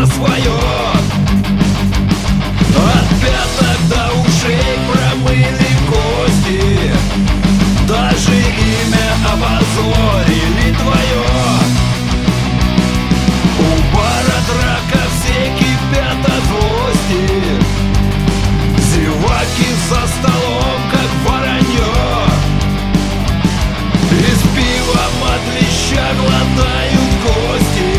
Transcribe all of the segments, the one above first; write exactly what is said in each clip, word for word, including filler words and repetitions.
за свое. От пяток до ушей промыли кости, даже имя опозорили твое. У бара драка, все кипят от злости, зеваки за столом, как воронье. И с пивом от леща глотают кости.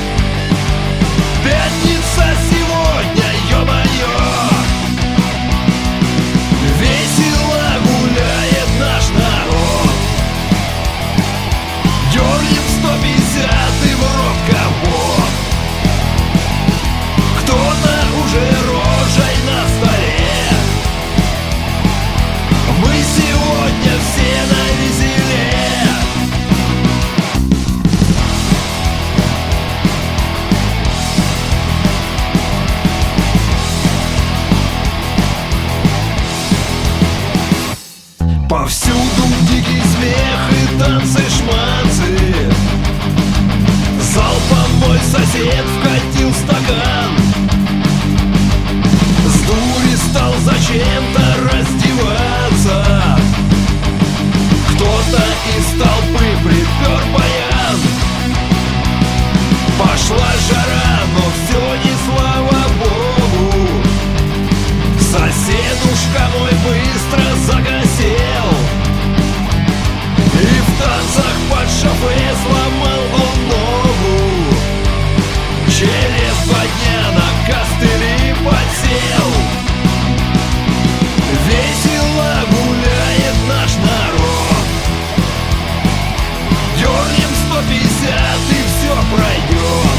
Пятница сегодня, ё-моё. Весело гуляет наш народ. Дёрнем сто пятьдесят и в рот кого. Кто-то уже рожей на столе. Мы сегодня все навеселе. Повсюду дикий смех и танцы-шманцы. Залпом мой сосед вкатил стакан. С дури стал зачем-то раздеваться. Кто-то из толпы припер баян. Пошла жара, но все не слава богу. Соседушка мой быстро загасел, и в танцах под шофе сломал он ногу. Через два дня на костыли подсел. Весело гуляет наш народ. Дёрнем сто пятьдесят и все пройдет.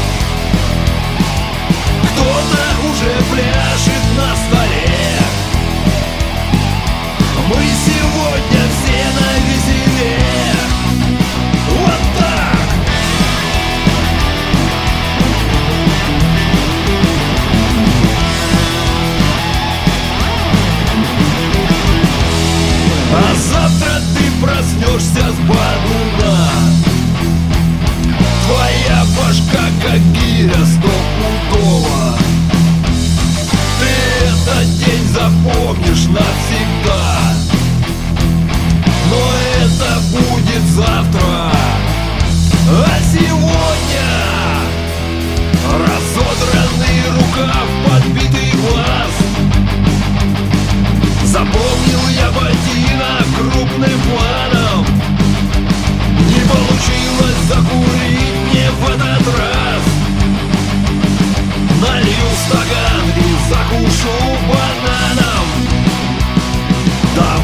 Кто-то уже пляшет на столе. Мы сегодня все навеселе. Вот так! А завтра ты проснешься с бадуна. Твоя башка как гиря стопудово. Ты этот день запомнишь навсегда. Но это будет завтра. А сегодня разодранный рукав, подбитый глаз. Запомнил я ботинок крупным планом. Не получилось закурить мне в этот раз. Налью стакан и закушу бананом. Давай